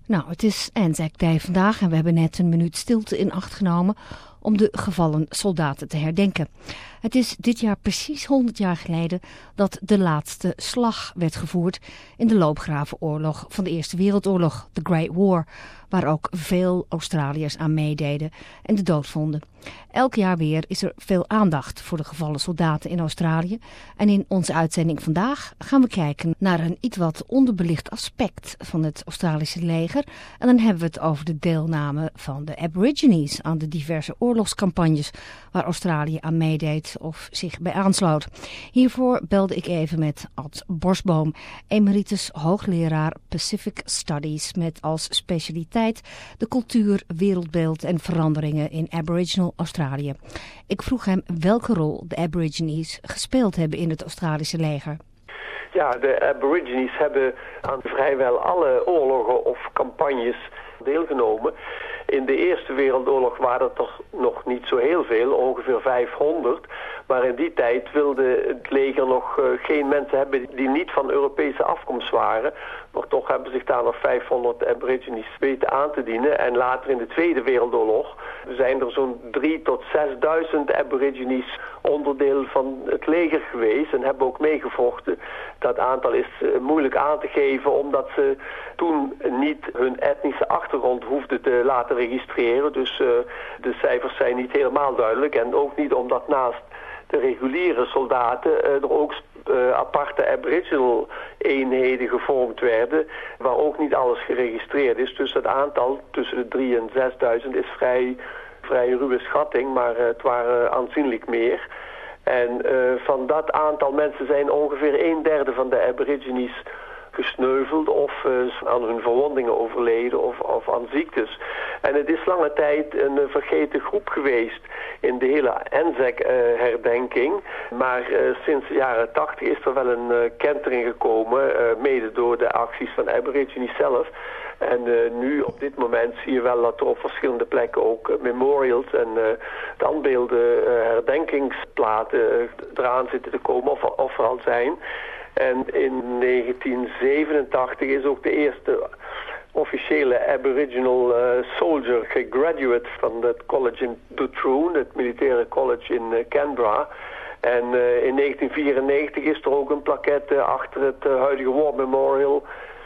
Nou, het is Anzac Day vandaag en we hebben net een minuut stilte in acht genomen om de gevallen soldaten te herdenken. Het is dit jaar precies 100 jaar geleden dat de laatste slag werd gevoerd in de loopgravenoorlog van de Eerste Wereldoorlog, de Great War, waar ook veel Australiërs aan meededen en de dood vonden. Elk jaar weer is er veel aandacht voor de gevallen soldaten in Australië. En in onze uitzending vandaag gaan we kijken naar een iets wat onderbelicht aspect van het Australische leger. En dan hebben we het over de deelname van de Aborigines aan de diverse oorlogscampagnes waar Australië aan meedeed of zich bij aansloot. Hiervoor belde ik even met Ad Bosboom, emeritus hoogleraar Pacific Studies met als specialiteit de cultuur, wereldbeeld en veranderingen in Aboriginal Australië. Ik vroeg hem welke rol de Aborigines gespeeld hebben in het Australische leger. Ja, de Aborigines hebben aan vrijwel alle oorlogen of campagnes deelgenomen. In de Eerste Wereldoorlog waren het er nog niet zo heel veel, ongeveer 500. Maar in die tijd wilde het leger nog geen mensen hebben die niet van Europese afkomst waren. Maar toch hebben zich daar nog 500 Aborigines weten aan te dienen. En later in de Tweede Wereldoorlog zijn er zo'n 3.000 tot 6.000 Aborigines onderdeel van het leger geweest en hebben ook meegevochten. Dat aantal is moeilijk aan te geven omdat ze toen niet hun etnische achtergrond hoefden te laten registreren. Dus de cijfers zijn niet helemaal duidelijk. En ook niet omdat naast de reguliere soldaten er ook aparte Aboriginal eenheden gevormd werden, waar ook niet alles geregistreerd is. Dus het aantal tussen de 3.000 en 6.000 is vrij ruwe schatting, maar het waren aanzienlijk meer. En van dat aantal mensen zijn ongeveer 1/3 van de Aborigines gesneuveld of aan hun verwondingen overleden of aan ziektes. En het is lange tijd een vergeten groep geweest in de hele Anzac-herdenking. Maar sinds de jaren 80 is er wel een kentering gekomen, mede door de acties van Aborigines zelf. En nu op dit moment zie je wel dat er op verschillende plekken ook memorials en standbeelden, herdenkingsplaten eraan zitten te komen of er al zijn. En in 1987 is ook de eerste officiële Aboriginal soldier gegraduate van het college in Dutroon, het militaire college in Canberra. En in 1994 is er ook een plaquette achter het huidige War Memorial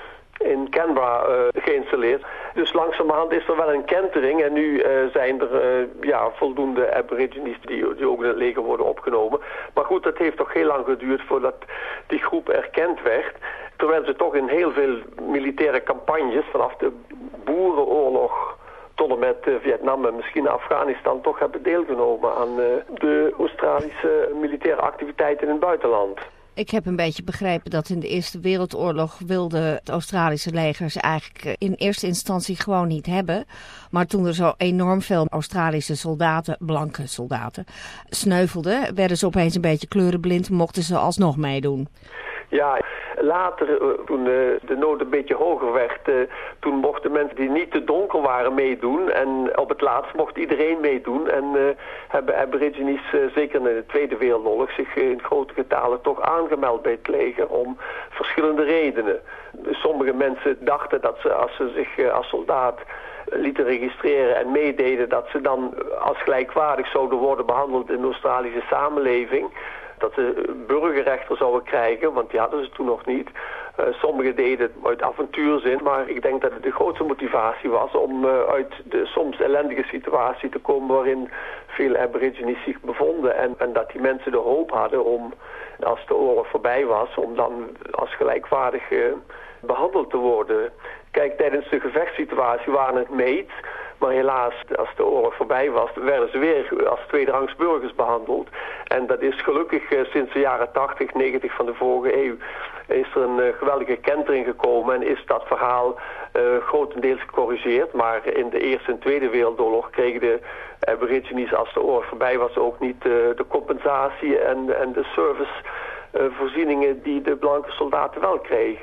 in Canberra geïnstalleerd. Dus langzamerhand is er wel een kentering en nu zijn er voldoende Aborigines die ook in het leger worden opgenomen. Maar goed, dat heeft toch heel lang geduurd voordat die groep erkend werd. Terwijl ze toch in heel veel militaire campagnes vanaf de boerenoorlog tot en met Vietnam en misschien Afghanistan toch hebben deelgenomen aan de Australische militaire activiteiten in het buitenland. Ik heb een beetje begrepen dat in de Eerste Wereldoorlog wilde het Australische leger ze eigenlijk in eerste instantie gewoon niet hebben. Maar toen er zo enorm veel Australische soldaten, blanke soldaten, sneuvelden, werden ze opeens een beetje kleurenblind, mochten ze alsnog meedoen. Ja, later, toen de nood een beetje hoger werd, toen mochten mensen die niet te donker waren meedoen. En op het laatst mocht iedereen meedoen. En hebben Aborigines, zeker in de Tweede Wereldoorlog, zich in grote getalen toch aangemeld bij het leger om verschillende redenen. Sommige mensen dachten dat ze, als ze zich als soldaat lieten registreren en meededen, dat ze dan als gelijkwaardig zouden worden behandeld in de Australische samenleving. Dat ze burgerrechten zouden krijgen, want die hadden ze toen nog niet. Sommigen deden het uit avontuurzin, maar ik denk dat het de grootste motivatie was om uit de soms ellendige situatie te komen waarin veel Aborigines zich bevonden. En dat die mensen de hoop hadden om, als de oorlog voorbij was, om dan als gelijkwaardig behandeld te worden. Kijk, tijdens de gevechtssituatie waren het mates, maar helaas, als de oorlog voorbij was, werden ze weer als tweederangs burgers behandeld. En dat is gelukkig sinds de jaren 80, 90 van de vorige eeuw is er een geweldige kentering gekomen en is dat verhaal grotendeels gecorrigeerd. Maar in de Eerste en Tweede Wereldoorlog kregen de Aborigines, als de oorlog voorbij was, ook niet de compensatie en de servicevoorzieningen die de blanke soldaten wel kregen.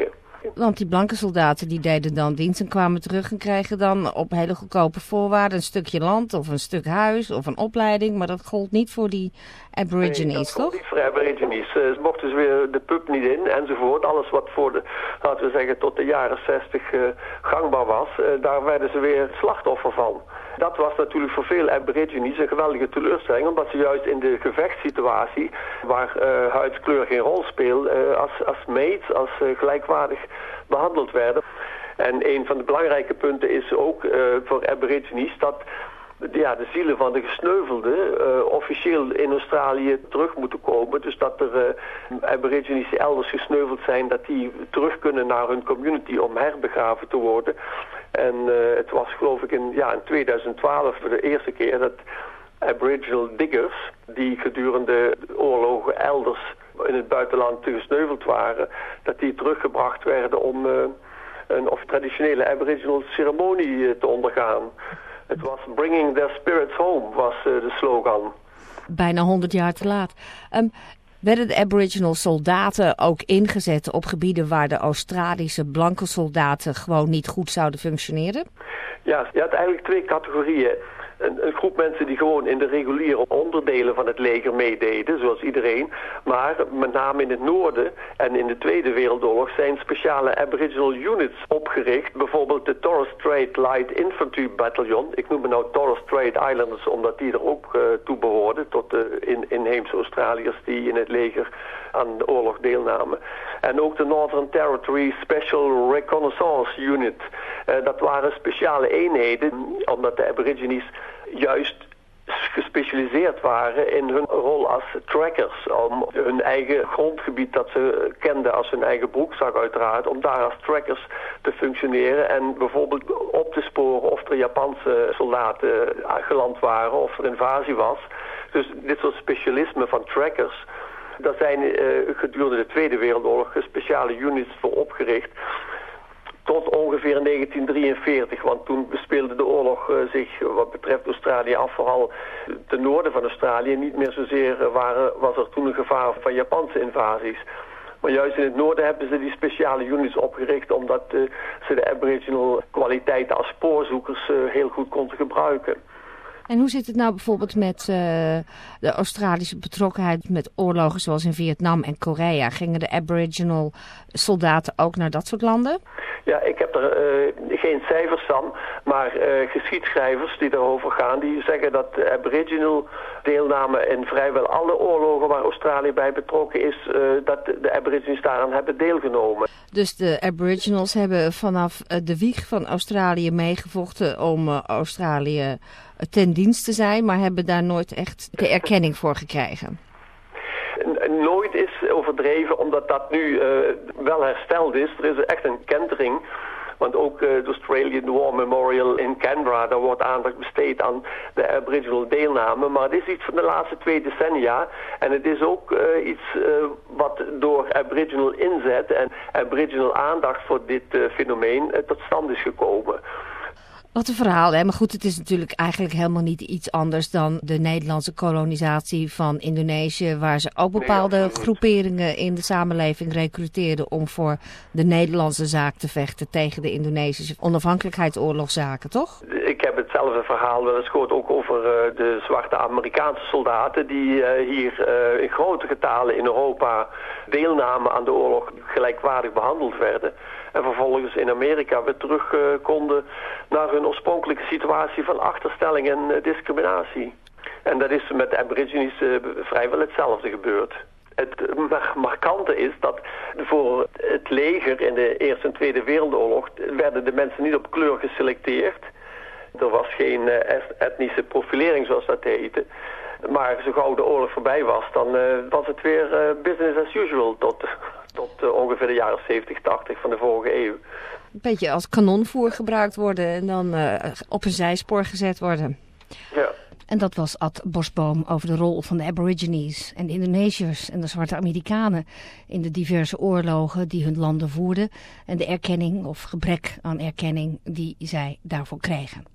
Want die blanke soldaten die deden dan dienst en kwamen terug en kregen dan op hele goedkope voorwaarden een stukje land of een stuk huis of een opleiding. Maar dat gold niet voor die Aborigines, toch? Dat gold niet voor Aborigines. Ze mochten dus weer de pub niet in enzovoort. Alles wat voor de, laten we zeggen, tot de jaren 60 gangbaar was, daar werden ze weer slachtoffer van. Dat was natuurlijk voor veel Aborigines een geweldige teleurstelling, omdat ze juist in de gevechtssituatie, waar huidskleur geen rol speelt, als mates, als gelijkwaardig behandeld werden. En een van de belangrijke punten is ook voor Aborigines dat de zielen van de gesneuvelden officieel in Australië terug moeten komen. Dus dat er Aborigines die elders gesneuveld zijn, dat die terug kunnen naar hun community om herbegraven te worden. En het was geloof ik in 2012 voor de eerste keer dat Aboriginal diggers, die gedurende oorlogen elders in het buitenland gesneuveld waren, dat die teruggebracht werden om een traditionele Aboriginal ceremonie te ondergaan. Het was Bringing Their Spirits Home, was de slogan. Bijna 100 jaar te laat. Werden de Aboriginal soldaten ook ingezet op gebieden waar de Australische blanke soldaten gewoon niet goed zouden functioneren? Ja, je had eigenlijk twee categorieën. Een groep mensen die gewoon in de reguliere onderdelen van het leger meededen, zoals iedereen. Maar met name in het noorden en in de Tweede Wereldoorlog zijn speciale Aboriginal units opgericht. Bijvoorbeeld de Torres Strait Light Infantry Battalion. Ik noem het nou Torres Strait Islanders omdat die er ook toe behoorden tot de inheemse Australiërs die in het leger aan de oorlog deelnamen. En ook de Northern Territory Special Reconnaissance Unit. Dat waren speciale eenheden, omdat de Aborigines juist gespecialiseerd waren in hun rol als trackers. Om hun eigen grondgebied dat ze kenden als hun eigen broekzak uiteraard, om daar als trackers te functioneren en bijvoorbeeld op te sporen of er Japanse soldaten geland waren of er invasie was. Dus dit soort specialisme van trackers, daar zijn gedurende de Tweede Wereldoorlog speciale units voor opgericht. Tot ongeveer 1943, want toen speelde de oorlog zich wat betreft Australië af. Vooral ten noorden van Australië niet meer zozeer was er toen een gevaar van Japanse invasies. Maar juist in het noorden hebben ze die speciale units opgericht omdat ze de Aboriginal kwaliteiten als spoorzoekers heel goed konden gebruiken. En hoe zit het nou bijvoorbeeld met de Australische betrokkenheid met oorlogen zoals in Vietnam en Korea? Gingen de Aboriginal soldaten ook naar dat soort landen? Ja, ik heb er geen cijfers van, maar geschiedschrijvers die daarover gaan, die zeggen dat de Aboriginal deelname in vrijwel alle oorlogen waar Australië bij betrokken is, dat de Aborigines daaraan hebben deelgenomen. Dus de Aboriginals hebben vanaf de wieg van Australië meegevochten om Australië ten dienst te zijn, maar hebben daar nooit echt de erkenning voor gekregen? Nooit is overdreven, omdat dat nu wel hersteld is. Er is echt een kentering. Want ook de Australian War Memorial in Canberra, daar wordt aandacht besteed aan de Aboriginal deelname. Maar het is iets van de laatste 2 decennia. En het is ook iets wat door Aboriginal inzet en Aboriginal aandacht voor dit fenomeen tot stand is gekomen. Wat een verhaal, hè? Maar goed, het is natuurlijk eigenlijk helemaal niet iets anders dan de Nederlandse kolonisatie van Indonesië, waar ze ook bepaalde groeperingen in de samenleving recruteerden om voor de Nederlandse zaak te vechten tegen de Indonesische onafhankelijkheidsoorlogszaken, toch? Ik heb hetzelfde verhaal wel eens gehoord ook over de zwarte Amerikaanse soldaten die hier in grote getalen in Europa deelnamen aan de oorlog, gelijkwaardig behandeld werden. En vervolgens in Amerika weer terug konden naar hun oorspronkelijke situatie van achterstelling en discriminatie. En dat is met de Aborigines vrijwel hetzelfde gebeurd. Het markante is dat voor het leger in de Eerste en Tweede Wereldoorlog werden de mensen niet op kleur geselecteerd. Er was geen etnische profilering zoals dat heette. Maar zo gauw de oorlog voorbij was, dan was het weer business as usual tot ongeveer de jaren 70, 80 van de vorige eeuw. Een beetje als kanonvoer gebruikt worden en dan op een zijspoor gezet worden. Ja. En dat was Ad Bosboom over de rol van de Aborigines en de Indonesiërs en de zwarte Amerikanen in de diverse oorlogen die hun landen voerden en de erkenning of gebrek aan erkenning die zij daarvoor kregen.